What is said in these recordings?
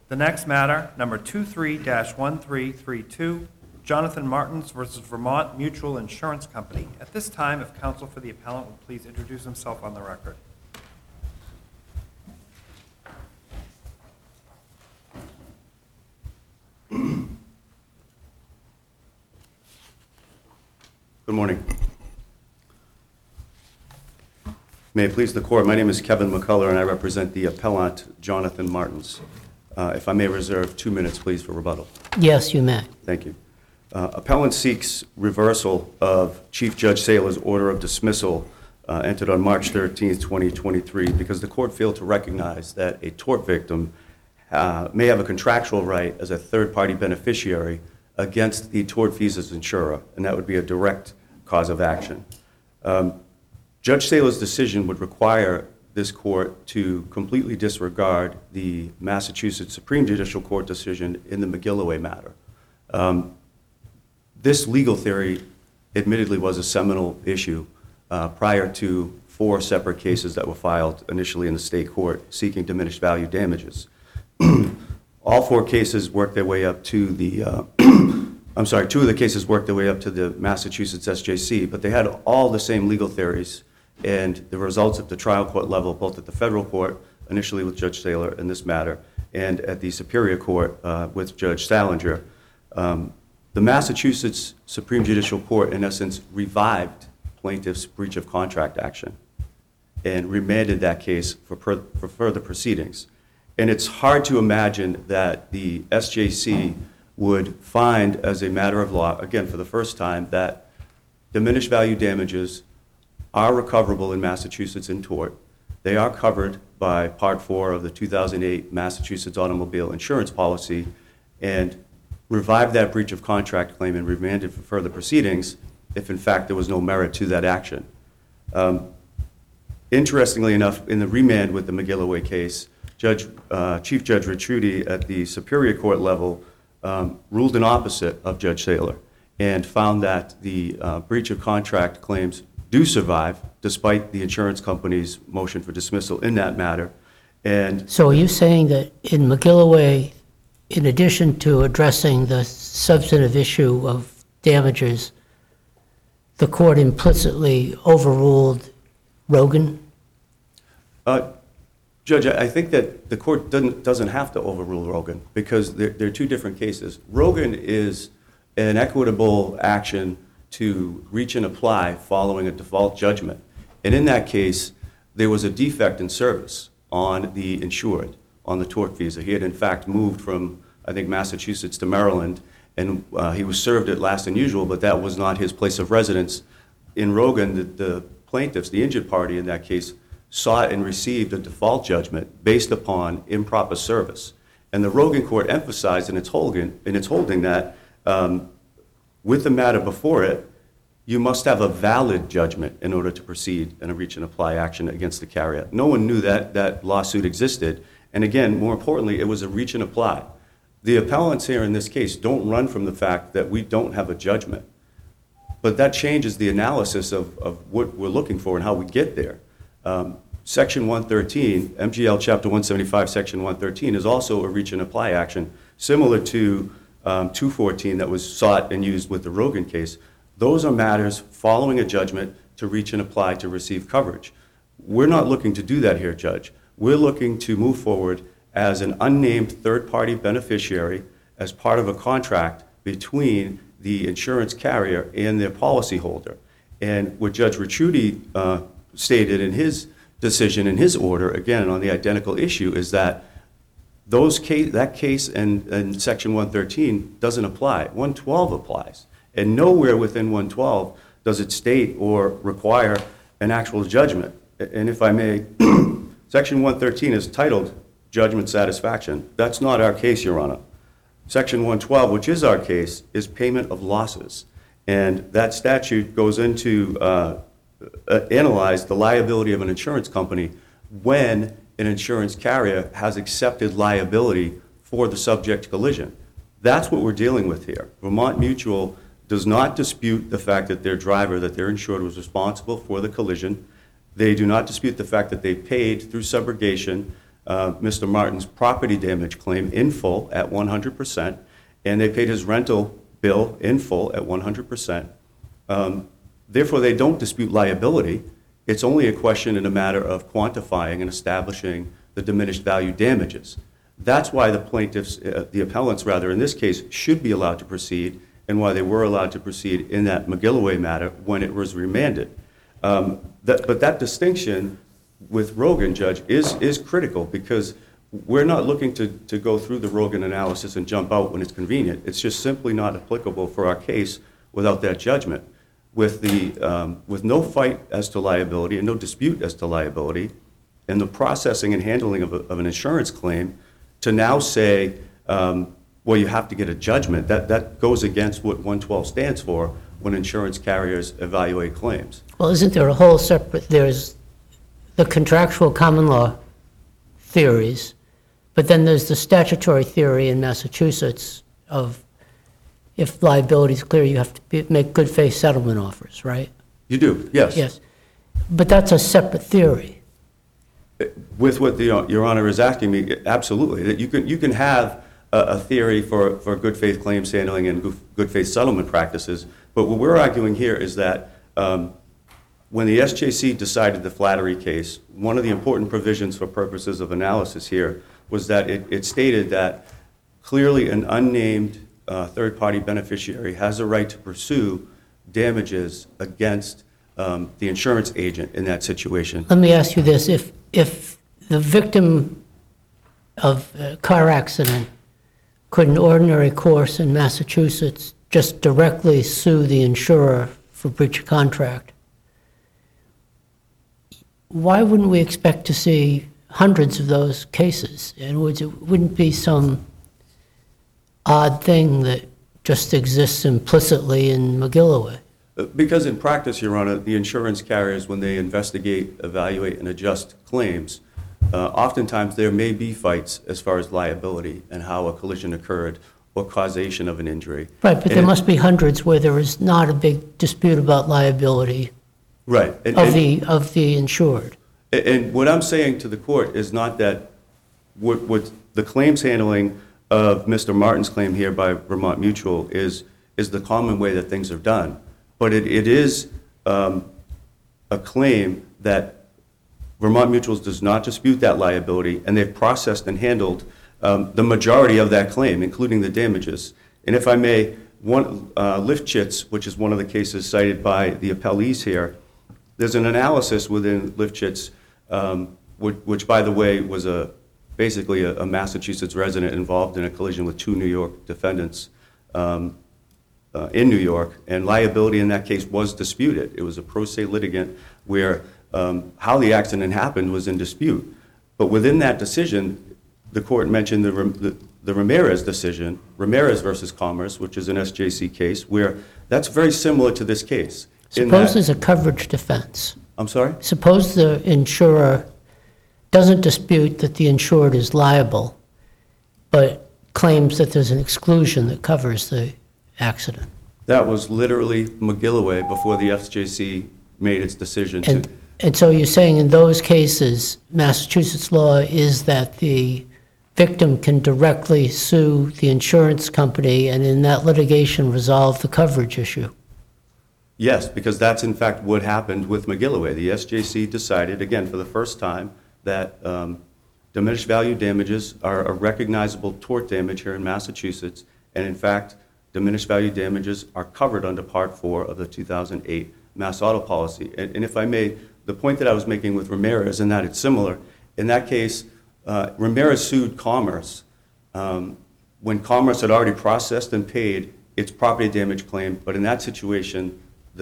The next matter, number 23-1332, Jonathan Martins versus Vermont Mutual Insurance Company. At this time, if counsel for the appellant would please introduce himself on the record. Good morning. May it please the court, my name is Kevin McCullough and I represent the appellant Jonathan Martins. If I may reserve 2 minutes, please, for rebuttal. Yes, you may. Thank you. Appellant seeks reversal of Chief Judge Saylor's order of dismissal entered on March 13, 2023, because the court failed to recognize that a tort victim may have a contractual right as a third-party beneficiary against the tortfeasor's insurer, and that would be a direct cause of action. Judge Saylor's decision would require this court to completely disregard the Massachusetts Supreme Judicial Court decision in the McGilloway matter. This legal theory admittedly was a seminal issue prior to 4 separate cases that were filed initially in the state court seeking diminished value damages. All 4 cases worked their way up to the, 2 of the cases worked their way up to the Massachusetts SJC, but they had all the same legal theories and the results at the trial court level, both at the federal court, initially with Judge Saylor in this matter, and at the Superior Court with Judge Salinger. The Massachusetts Supreme Judicial Court, in essence, revived plaintiff's breach of contract action and remanded that case for further proceedings. And it's hard to imagine that the SJC would find as a matter of law, again for the first time, that diminished value damages are recoverable in Massachusetts in tort. They are covered by Part 4 of the 2008 Massachusetts Automobile Insurance Policy, and revive that breach of contract claim and remanded for further proceedings if in fact there was no merit to that action. Interestingly enough, in the remand with the McGilloway case, Chief Judge Ricciuti at the Superior Court level ruled in opposite of Judge Saylor and found that the breach of contract claims do survive despite the insurance company's motion for dismissal in that matter. And So are you saying that in McGilloway, in addition to addressing the substantive issue of damages, the court implicitly overruled Rogan? Judge, I think that the court doesn't have to overrule Rogan because they're 2 different cases. Rogan is an equitable action to reach and apply following a default judgment. And in that case, there was a defect in service on the insured, on the tortfeasor. He had in fact moved from, I think, Massachusetts to Maryland, and he was served at Last and Usual, but that was not his place of residence. In Rogan, the plaintiffs, the injured party in that case, sought and received a default judgment based upon improper service. And the Rogan court emphasized in its holding that with the matter before it, you must have a valid judgment in order to proceed in a reach and apply action against the carrier. No one knew that that lawsuit existed. And again, more importantly, it was a reach and apply. The appellants here in this case don't run from the fact that we don't have a judgment. But that changes the analysis of what we're looking for and how we get there. Section 113, MGL Chapter 175, Section 113, is also a reach and apply action, similar to 214 that was sought and used with the Rogan case. Those are matters following a judgment to reach and apply to receive coverage. We're not looking to do that here, Judge. We're looking to move forward as an unnamed third-party beneficiary as part of a contract between the insurance carrier and their policyholder. And what Judge Ricciuti stated in his decision, in his order, again, on the identical issue, is that that case and Section 113 doesn't apply. 112 applies. And nowhere within 112 does it state or require an actual judgment. And if I may, Section 113 is titled Judgment Satisfaction. That's not our case, Your Honor. Section 112, which is our case, is payment of losses. And that statute goes into analyze the liability of an insurance company when an insurance carrier has accepted liability for the subject collision. That's what we're dealing with here. Vermont Mutual does not dispute the fact that their driver, that their insured, was responsible for the collision. They do not dispute the fact that they paid through subrogation Mr. Martin's property damage claim in full at 100%, and they paid his rental bill in full at 100%. Therefore, they don't dispute liability. It's only a question in a matter of quantifying and establishing the diminished value damages. That's why the plaintiffs, the appellants rather, in this case, should be allowed to proceed, and why they were allowed to proceed in that McGilloway matter when it was remanded. But that distinction with Rogan, Judge, is critical, because we're not looking to go through the Rogan analysis and jump out when it's convenient. It's just simply not applicable for our case without that judgment. With no fight as to liability and no dispute as to liability, and the processing and handling of an insurance claim, to now say, well, you have to get a judgment, that goes against what 112 stands for when insurance carriers evaluate claims. Well, isn't there a whole separate, there's the contractual common law theories, but then there's the statutory theory in Massachusetts of if liability is clear, you have to make good faith settlement offers, right? You do, yes. Yes. But that's a separate theory. With what Your Honor is asking me, absolutely. That you can have a theory for good faith claims handling and good faith settlement practices, but what we're arguing here is that when the SJC decided the Flattery case, one of the important provisions for purposes of analysis here was that it stated that clearly an unnamed third-party beneficiary has a right to pursue damages against the insurance agent in that situation. Let me ask you this. If the victim of a car accident could in ordinary course in Massachusetts just directly sue the insurer for breach of contract, why wouldn't we expect to see hundreds of those cases? And it wouldn't be some odd thing that just exists implicitly in McGilloway? Because in practice, Your Honor, the insurance carriers, when they investigate, evaluate, and adjust claims, oftentimes there may be fights as far as liability and how a collision occurred or causation of an injury. Right, but there must be hundreds where there is not a big dispute about liability Right. of the insured. And what I'm saying to the court is not that what the claims handling of Mr. Martin's claim here by Vermont Mutual is the common way that things are done. But it is a claim that Vermont Mutual does not dispute that liability, and they've processed and handled the majority of that claim, including the damages. And if I may, Lifchitz, which is one of the cases cited by the appellees here, there's an analysis within Lifchitz, which by the way was basically a Massachusetts resident involved in a collision with two New York defendants in New York, and liability in that case was disputed. It was a pro se litigant where how the accident happened was in dispute. But within that decision, the court mentioned the Ramirez decision, Ramirez versus Commerce, which is an SJC case, where that's very similar to this case. Suppose there's a coverage defense. I'm sorry? Suppose the insurer doesn't dispute that the insured is liable, but claims that there's an exclusion that covers the accident. That was literally McGilloway before the SJC made its decision to... And so you're saying in those cases, Massachusetts law is that the victim can directly sue the insurance company and in that litigation resolve the coverage issue? Yes, because that's in fact what happened with McGilloway. The SJC decided, again, for the first time, that diminished value damages are a recognizable tort damage here in Massachusetts, and in fact, diminished value damages are covered under Part 4 of the 2008 Mass Auto Policy. And if I may, the point that I was making with Ramirez, and that it's similar, in that case, Ramirez sued Commerce when Commerce had already processed and paid its property damage claim, but in that situation,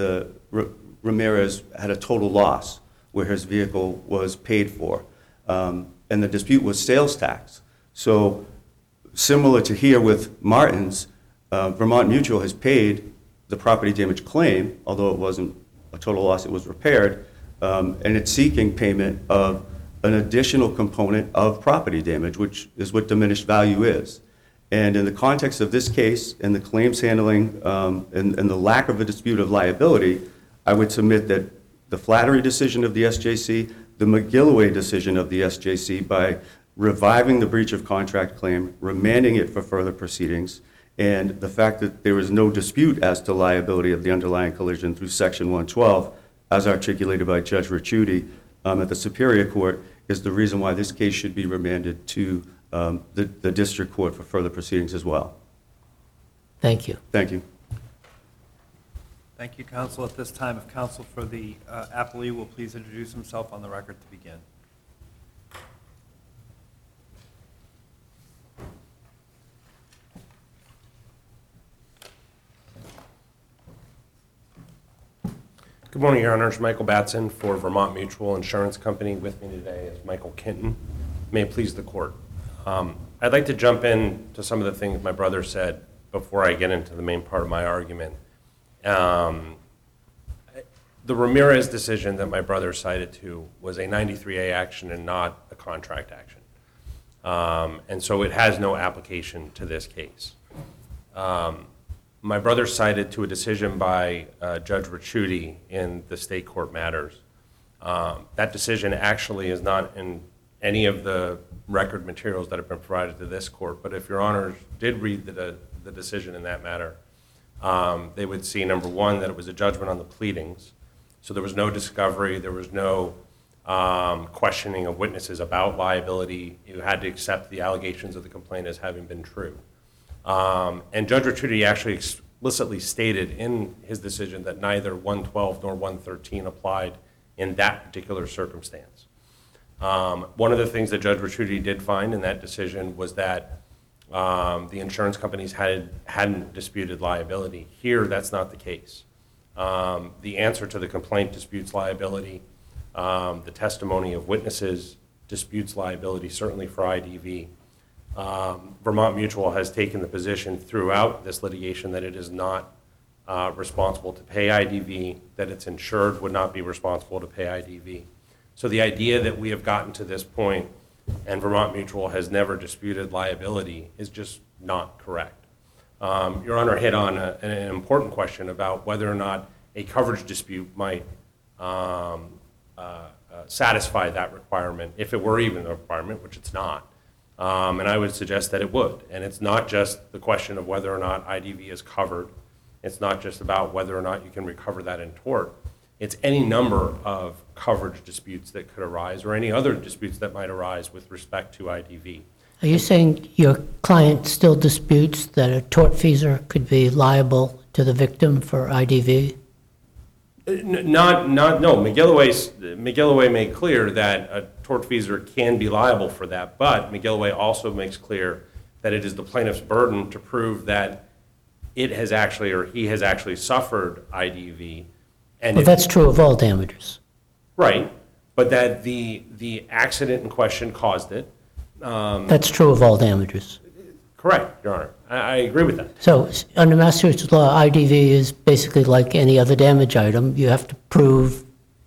Ramirez had a total loss where his vehicle was paid for, and the dispute was sales tax. So similar to here with Martin's, Vermont Mutual has paid the property damage claim, although it wasn't a total loss, it was repaired, and it's seeking payment of an additional component of property damage, which is what diminished value is. And in the context of this case and the claims handling and the lack of a dispute of liability, I would submit that the Flattery decision of the SJC, the McGilloway decision of the SJC by reviving the breach of contract claim, remanding it for further proceedings, and the fact that there is no dispute as to liability of the underlying collision through Section 112, as articulated by Judge Ricciuti at the Superior Court, is the reason why this case should be remanded to the District Court for further proceedings as well. Thank you. Thank you. Thank you, counsel. At this time, if counsel for the appellee will please introduce himself on the record to begin. Good morning, Your Honors. Michael Batson for Vermont Mutual Insurance Company. With me today is Michael Kinton. May it please the court. I'd like to jump in to some of the things my brother said before I get into the main part of my argument. The Ramirez decision that my brother cited to was a 93A action and not a contract action. And so it has no application to this case. My brother cited to a decision by Judge Ricciuti in the state court matters. That decision actually is not in any of the record materials that have been provided to this court, but if Your Honors did read the decision in that matter, they would see, number one, that it was a judgment on the pleadings. So there was no discovery, there was no questioning of witnesses about liability. You had to accept the allegations of the complaint as having been true. And Judge Ricciuti actually explicitly stated in his decision that neither 112 nor 113 applied in that particular circumstance. One of the things that Judge Ricciuti did find in that decision was that the insurance companies hadn't disputed liability. Here, that's not the case. The answer to the complaint disputes liability. The testimony of witnesses disputes liability, certainly for IDV. Vermont Mutual has taken the position throughout this litigation that it is not responsible to pay IDV, that its insured would not be responsible to pay IDV. So the idea that we have gotten to this point and Vermont Mutual has never disputed liability is just not correct. Your Honor hit on an important question about whether or not a coverage dispute might satisfy that requirement, if it were even a requirement, which it's not. And I would suggest that it would. And it's not just the question of whether or not IDV is covered. It's not just about whether or not you can recover that in tort. It's any number of coverage disputes that could arise or any other disputes that might arise with respect to IDV. Are you saying your client still disputes that a tortfeasor could be liable to the victim for IDV? No. McGilloway made clear that a tortfeasor can be liable for that, but McGilloway also makes clear that it is the plaintiff's burden to prove that it has actually or he has actually suffered IDV. And Well, that's true of all damages. right, but that the accident in question caused it. That's true of all damages. Correct, Your Honor. I agree with that. So under Massachusetts law, IDV is basically like any other damage item. You have to prove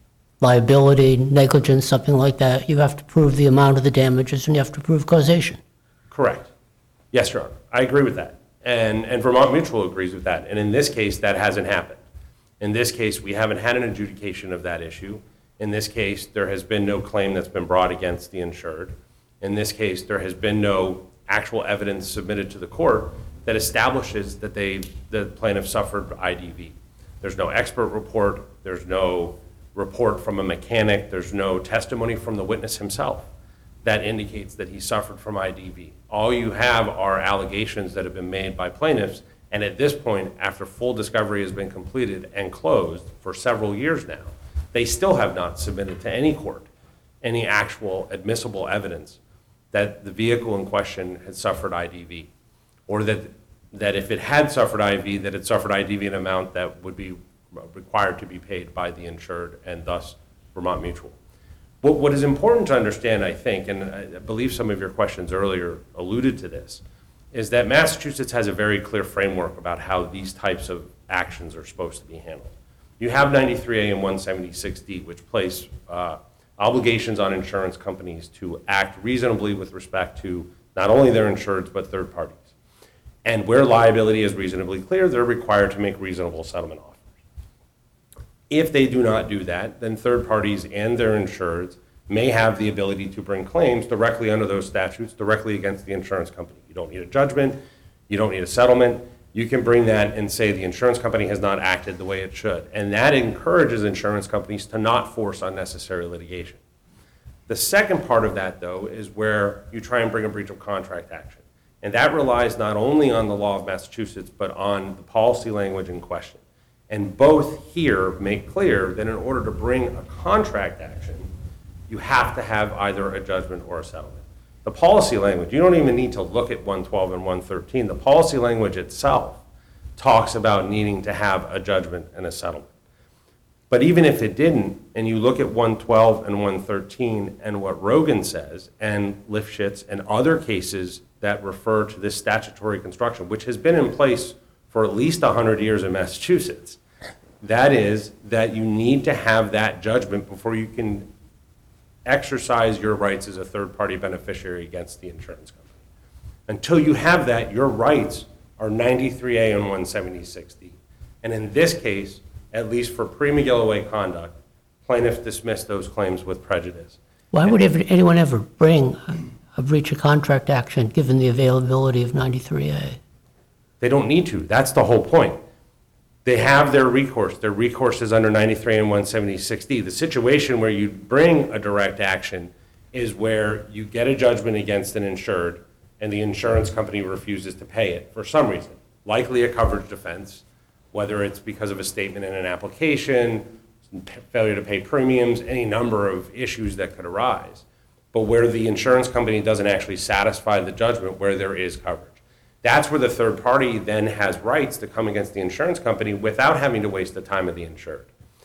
liability, negligence, something like that. You have to prove the amount of the damages, and you have to prove causation. Correct. Yes, Your Honor. I agree with that. And Vermont Mutual agrees with that. And in this case, that hasn't happened. In this case, we haven't had an adjudication of that issue. In this case, there has been no claim that's been brought against the insured. In this case, there has been no actual evidence submitted to the court that establishes that the plaintiff suffered IDV. There's no expert report. There's no report from a mechanic. There's no testimony from the witness himself that indicates that he suffered from IDV. All you have are allegations that have been made by plaintiffs, and at this point, after full discovery has been completed and closed for several years now, they still have not submitted to any court any actual admissible evidence that the vehicle in question had suffered IDV, or that if it had suffered IDV, that it suffered IDV in an amount that would be required to be paid by the insured and thus Vermont Mutual. What is important to understand, I think, and I believe some of your questions earlier alluded to this, is that Massachusetts has a very clear framework about how these types of actions are supposed to be handled. You have 93A and 176D, which place obligations on insurance companies to act reasonably with respect to not only their insureds, but third parties. And where liability is reasonably clear, they're required to make reasonable settlement offers. If they do not do that, then third parties and their insureds may have the ability to bring claims directly under those statutes, directly against the insurance company. You don't need a judgment, you don't need a settlement. You can bring that and say the insurance company has not acted the way it should. And that encourages insurance companies to not force unnecessary litigation. The second part of that, though, is where you try and bring a breach of contract action. And that relies not only on the law of Massachusetts, but on the policy language in question. And both here make clear that in order to bring a contract action, you have to have either a judgment or a settlement. The policy language, you don't even need to look at 112 and 113. The policy language itself talks about needing to have a judgment and a settlement. But even if it didn't, and you look at 112 and 113 and what Rogan says, and Lifshitz and other cases that refer to this statutory construction, which has been in place for at least 100 years in Massachusetts, that is that you need to have that judgment before you can exercise your rights as a third-party beneficiary against the insurance company. Until you have that, your rights are 93A and 176D. And in this case, at least for pre-McGilloway conduct, plaintiffs dismissed those claims with prejudice. Why would anyone ever bring a breach of contract action given the availability of 93A? They don't need to. That's the whole point. They have their recourse. Their recourse is under 93 and 176D. The situation where you bring a direct action is where you get a judgment against an insured and the insurance company refuses to pay it for some reason, likely a coverage defense, whether it's because of a statement in an application, failure to pay premiums, any number of issues that could arise, but where the insurance company doesn't actually satisfy the judgment where there is coverage. That's where the third party then has rights to come against the insurance company without having to waste the time of the insured.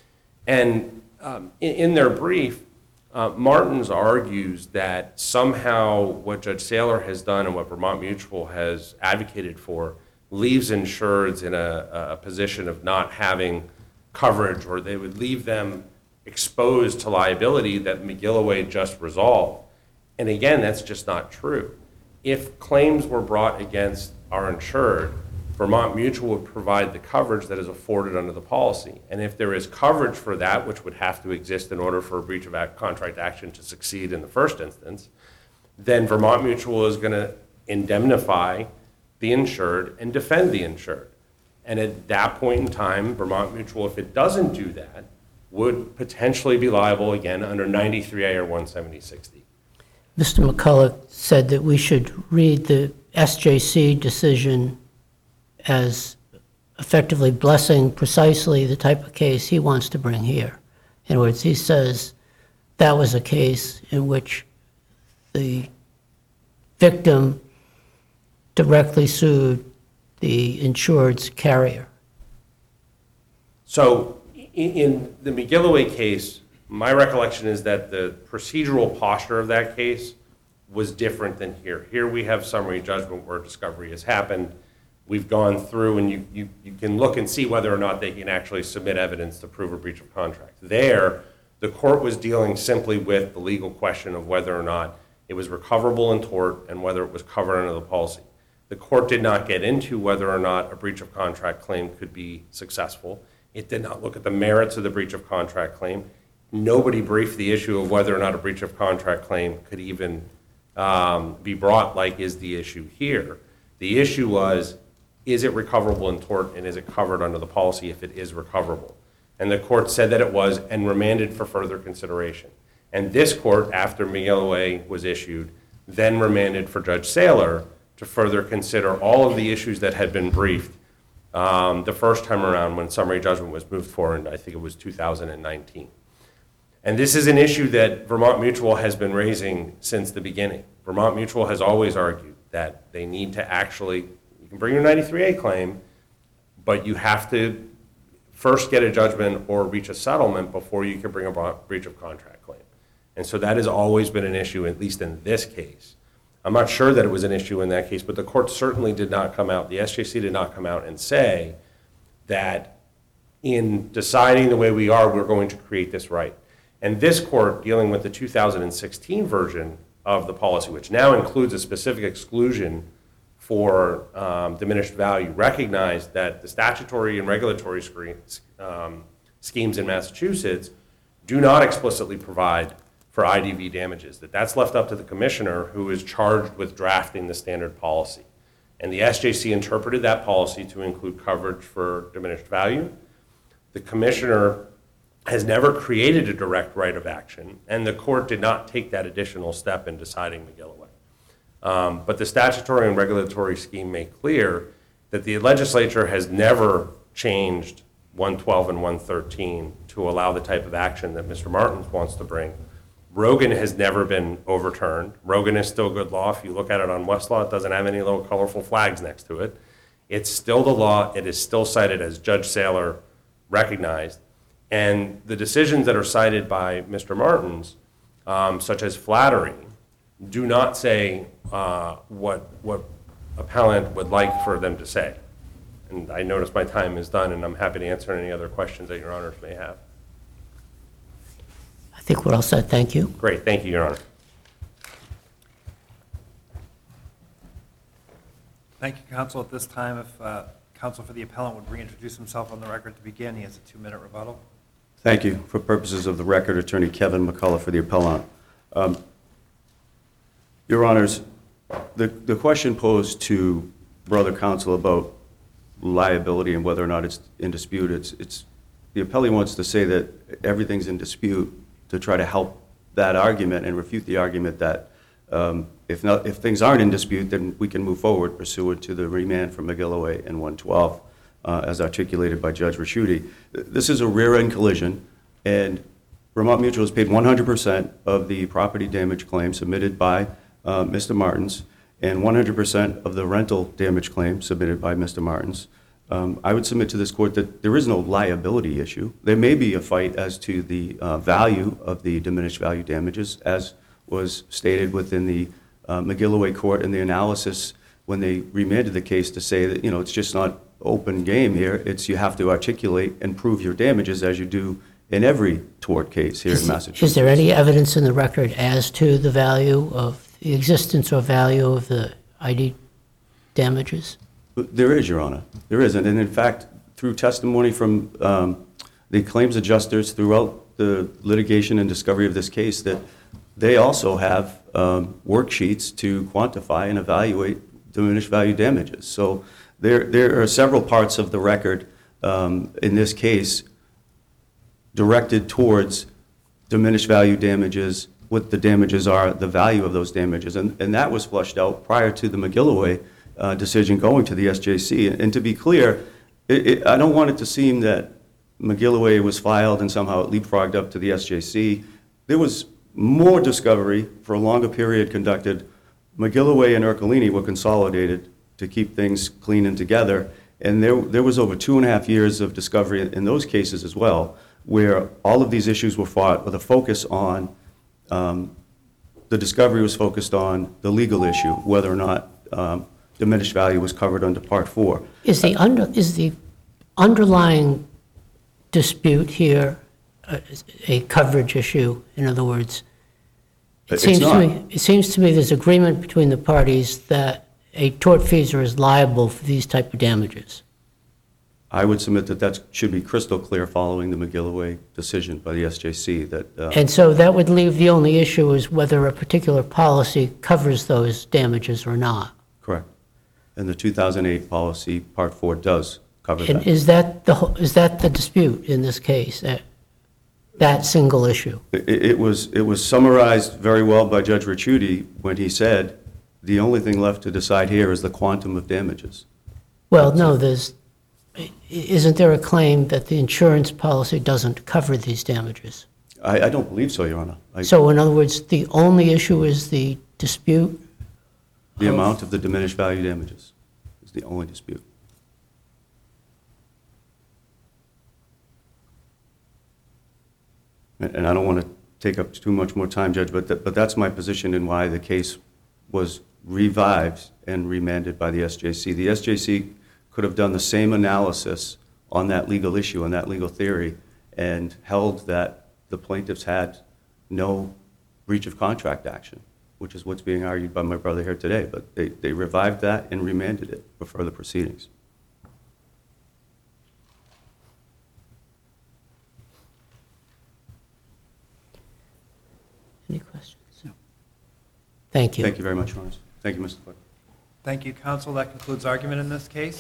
And in their brief, Martins argues that somehow what Judge Saylor has done and what Vermont Mutual has advocated for leaves insureds in a position of not having coverage, or they would leave them exposed to liability that McGilloway just resolved. And again, that's just not true. If claims were brought against our insured, Vermont Mutual would provide the coverage that is afforded under the policy. And if there is coverage for that, which would have to exist in order for a breach of contract action to succeed in the first instance, then Vermont Mutual is going to indemnify the insured and defend the insured. And at that point in time, Vermont Mutual, if it doesn't do that, would potentially be liable again under 93A or 176D. Mr. McCulloch said that we should read the SJC decision as effectively blessing precisely the type of case he wants to bring here. In other words, he says that was a case in which the victim directly sued the insured's carrier. So in the McGilloway case, my recollection is that the procedural posture of that case was different than here. Here we have summary judgment where discovery has happened. We've gone through and you can look and see whether or not they can actually submit evidence to prove a breach of contract. There, the court was dealing simply with the legal question of whether or not it was recoverable in tort and whether it was covered under the policy. The court did not get into whether or not a breach of contract claim could be successful. It did not look at the merits of the breach of contract claim. Nobody briefed the issue of whether or not a breach of contract claim could even be brought, like is the issue here. The issue was, is it recoverable in tort and is it covered under the policy if it is recoverable? And the court said that it was and remanded for further consideration. And this court, after McGilloway was issued, then remanded for Judge Saylor to further consider all of the issues that had been briefed the first time around when summary judgment was moved forward, I think it was 2019. And this is an issue that Vermont Mutual has been raising since the beginning. Vermont Mutual has always argued that they need to actually, you can bring your 93A claim, but you have to first get a judgment or reach a settlement before you can bring a breach of contract claim. And so that has always been an issue, at least in this case. I'm not sure that it was an issue in that case, but the court certainly did not come out, the SJC did not come out and say that in deciding the way we are, we're going to create this right. And this court, dealing with the 2016 version of the policy, which now includes a specific exclusion for diminished value, recognized that the statutory and regulatory schemes in Massachusetts do not explicitly provide for IDV damages, that's left up to the commissioner who is charged with drafting the standard policy. And the SJC interpreted that policy to include coverage for diminished value. The commissioner has never created a direct right of action, and the court did not take that additional step in deciding McGilloway. But the statutory and regulatory scheme make clear that the legislature has never changed 112 and 113 to allow the type of action that Mr. Martins wants to bring. Rogan has never been overturned. Rogan is still good law. If you look at it on Westlaw, it doesn't have any little colorful flags next to it. It's still the law. It is still cited, as Judge Saylor recognized. And the decisions that are cited by Mr. Martins, such as flattery, do not say what appellant would like for them to say. And I notice my time is done, and I'm happy to answer any other questions that your honors may have. I think we're all set. Thank you. Great, thank you, your honor. Thank you, counsel. At this time, if counsel for the appellant would reintroduce himself on the record to begin, he has a 2-minute rebuttal. Thank you. For purposes of the record, Attorney Kevin McCullough for the appellant. Your Honors, the question posed to brother counsel about liability and whether or not it's in dispute, it's the appellee wants to say that everything's in dispute to try to help that argument and refute the argument that if things aren't in dispute, then we can move forward pursuant to the remand from McGilloway and 112, as articulated by Judge Raschuti. This is a rear-end collision, and Vermont Mutual has paid 100% of the property damage claim submitted by Mr. Martins and 100% of the rental damage claim submitted by Mr. Martins. I would submit to this court that there is no liability issue. There may be a fight as to the value of the diminished value damages, as was stated within the McGilloway court in the analysis when they remanded the case to say that, it's just not open game here. It's you have to articulate and prove your damages as you do in every tort case here in Massachusetts. Is there any evidence in the record as to the value of the existence or value of the ID damages? There is, Your Honor. There is. And in fact, through testimony from the claims adjusters throughout the litigation and discovery of this case, that they also have worksheets to quantify and evaluate diminished value damages. So there are several parts of the record in this case directed towards diminished value damages, what the damages are, the value of those damages. And that was flushed out prior to the McGilloway decision going to the SJC. And to be clear, I don't want it to seem that McGilloway was filed and somehow it leapfrogged up to the SJC. There was more discovery for a longer period conducted. McGilloway and Ercolini were consolidated to keep things clean and together. And there was over 2.5 years of discovery in those cases as well, where all of these issues were fought with a focus on, the discovery was focused on the legal issue, whether or not diminished value was covered under Part 4. Is the underlying dispute here a coverage issue? In other words, it seems to me there's agreement between the parties that a tortfeasor is liable for these type of damages. I would submit that should be crystal clear following the McGilloway decision by the SJC. And so that would leave the only issue is whether a particular policy covers those damages or not. Correct. And the 2008 policy, Part 4, does cover And that. is that the dispute in this case, that single issue? It was summarized very well by Judge Ricciuti when he said, the only thing left to decide here is the quantum of damages. Well, no, isn't there a claim that the insurance policy doesn't cover these damages? I don't believe so, Your Honor. So in other words, the only issue is the dispute? The amount of the diminished value damages is the only dispute. And I don't want to take up too much more time, Judge, but that's my position in why the case was revived and remanded by the SJC. The SJC could have done the same analysis on that legal issue, on that legal theory, and held that the plaintiffs had no breach of contract action, which is what's being argued by my brother here today. But they revived that and remanded it for further proceedings. Any questions? Thank you. Thank you very much, Your Honors. Thank you, Mr. Clerk. Thank you, counsel. That concludes argument in this case.